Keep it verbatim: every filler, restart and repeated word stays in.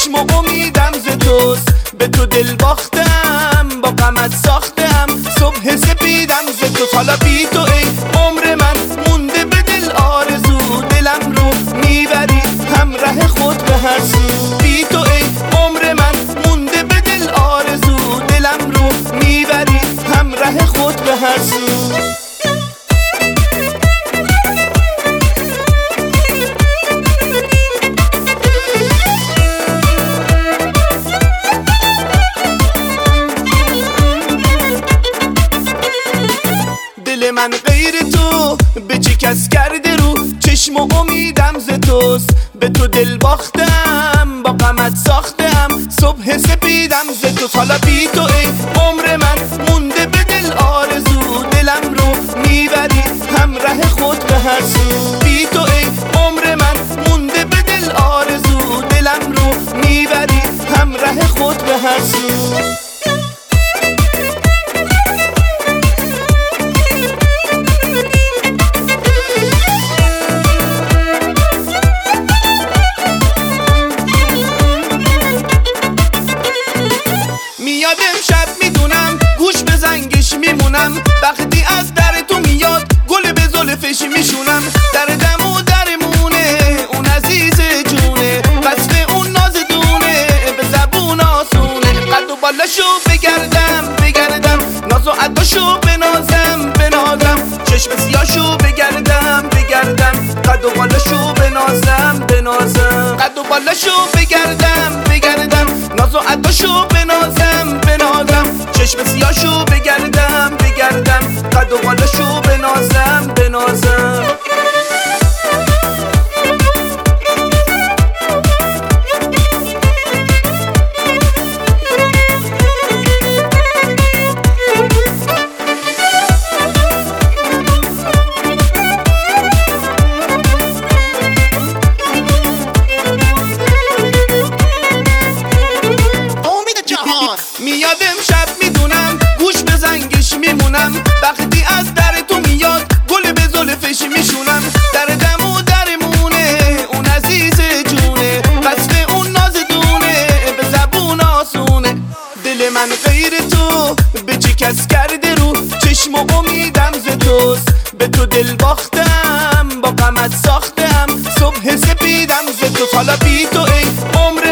چشم و امیدم ز توست، به تو دل باختم با غمت ساختم، صبح سپیدم ز تو. حالا بی تو ای عمر من مونده به دل آرزو، دلم رو میبری همراه خود به هر سو. بی تو ای عمر من مونده به دل آرزو، دلم رو میبری همراه خود به هر سو. دل من غیر تو به چه کس کرده رو، چشم و امیدم ز توست، به تو دل باختم با غمت ساختم، صبح سپیدم ز تو. حالا بی تو ای عمر من مونده به دل آرزو، دلم رو میبری همراه خود به هر سو. بی تو ای عمر من مونده به دل آرزو، دلم رو میبری همراه خود به هر سو. میاد امشب میدونم گوش به زنگش میمونم، وقتی از در تو میاد گل به زلفش میشونم. در دم و درمونه اون عزیز جونه، وصف اون ناز دونه به زبون آسونه. قد و بالاشو بگردم بگردم، ناز و عداشو بنازم بنازم، چشم سیاشو بگردم بگردم، قد و بالاشو بنازم بنازم، قد و بالاشو بگردم بگردم، ناز و عداشو بنازم بنازم، چشم سیاشو بگردم بگردم، قد و بالاشو بنازم بنازم. میاد امشب میدونم گوش به زنگش میمونم، وقتی از در تو میاد گل به زلفش میشونم. در دم و درمونه اون عزیز جونه، وصف اون ناز دونه به زبون آسونه. دل من غیر تو به چه کس کرده رو، چشم و امیدم ز توست، به تو دل باختم با غمت ساختم، صبح سپیدم ز تو. حالا بی تو ای عمر